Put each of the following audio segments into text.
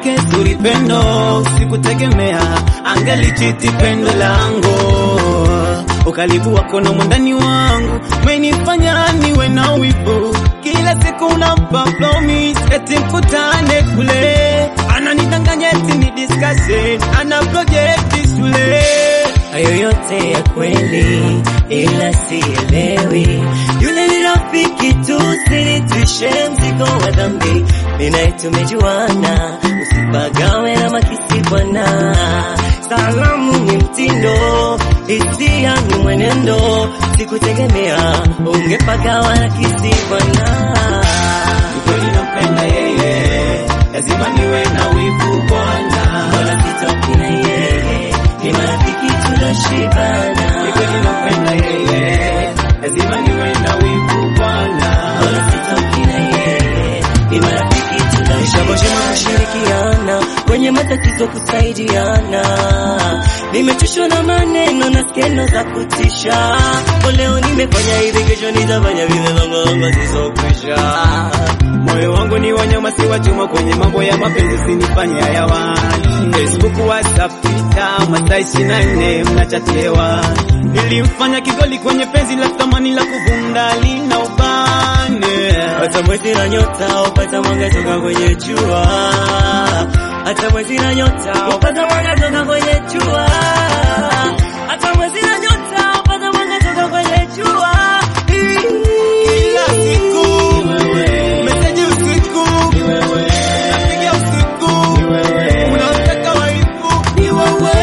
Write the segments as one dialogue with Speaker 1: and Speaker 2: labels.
Speaker 1: lake zuri pendo, sikutegemea angelichiti pendo langu. Ukaribu wako na mwandani wangu umenifanya niwe na wivu. Kila siku unampa promise eti mkutane kule, ananidanganya eti ni discussion, ana project shule.
Speaker 2: Hayo yote ya kweli ila sielewi, yule ni rafiki tu, sinitwishe mzigo wa dhambi. Mina tumejuana, usipagawe na makisi bwana. Salamu ni mtindo, hisia ni mwenendo, sikutegemea ungepagawa na kisi bwana.
Speaker 1: Ukweli nampenda yeye, lazima niwe na wivu bwana.
Speaker 2: Wala sitoki na yeye, ni marafiki tunashibana.
Speaker 1: Ukweli nampenda yeye, lazima niwe na wivu bwana.
Speaker 2: Wala sitoki na yeye, ni marafiki tunashibana. Kushirikiana kwenye matatizo, kusaidiana. Nimechoshwa na maneno na skendo za kutisha. Leo nimefanya hivi, kesho nitafanya vile, longo zisokwisha.
Speaker 1: Moyo wangu ni wanyama si wachuma, kwenye mambo ya mapenzi sinifanye hayawani. Facebook, WhatsApp, Twitter, masaa 24 mnachatewa. Nilimfanya kigoli kwenye penzi la thamani la kuvunda lina ubane.
Speaker 2: Hata mwezi na nyota upata mwanga toka kwenye jua. Hata mwezi na nyota upata mwanga toka kwenye jua. Hata mwezi na nyota upata mwanga toka kwenye jua.
Speaker 1: Kila siku message usiku, napiga usiku, unataka waifu ni wewe.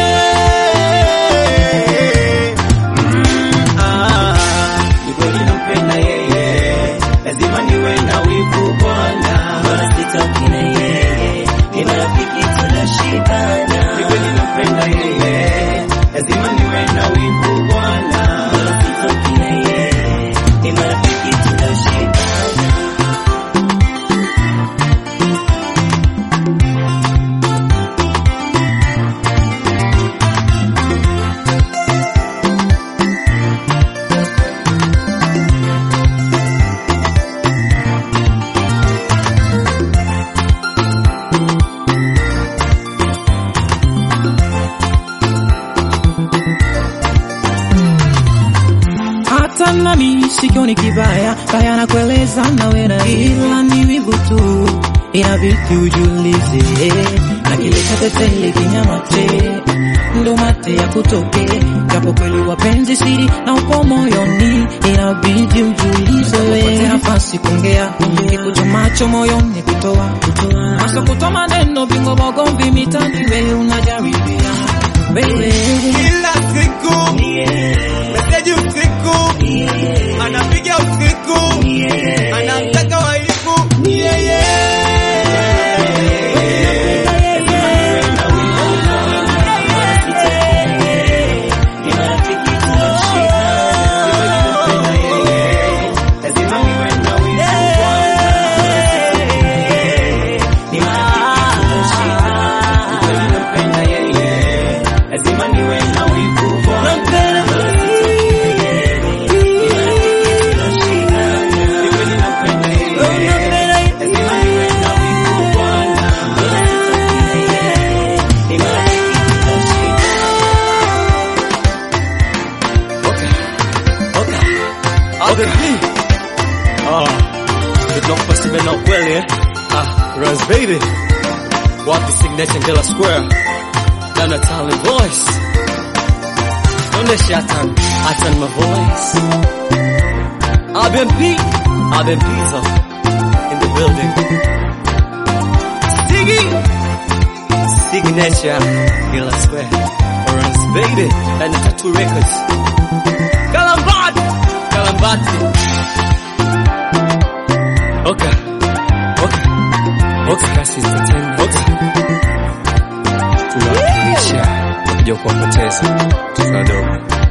Speaker 1: Ni kweli nampenda yeye, lazima niwe na wivu bwana.
Speaker 2: Wala sitoki na yeye, ni marafiki tunashibana.
Speaker 1: Ni kweli nampenda yeye, lazima niwe na wivu bwana.
Speaker 2: Wala sitoki na yeye, ni marafiki tunashibana.
Speaker 3: Hata nami sikioni kibaya, kaya na kueleza na wena, ila ni wivu tu, inabidi ujulize. Na kile cha tetele kinyamate, ndo mate ya kutoke. Japo kweli wapenzi siri na upo moyoni, inabidi ujulize. Wewe nafasi kuongea, kikuchomacho moyoni kutoa. Maso kutoa maneno bingo bogombi mitani, wewe unajaribia. Wewe
Speaker 1: Kila siku message usiku, anapiga usiku, anamtaka waifu ni yeye.
Speaker 2: Runs baby, walk the signature de la square. Done a talent voice. Don't let shatan, I turn my voice. I've been Pizza in the building. Signature de la square. Runs baby, and the Tattoo Records. Kalambati. Okay, kasi entertainment. Tunawakilisha kuja kuwapoteza tunadogo.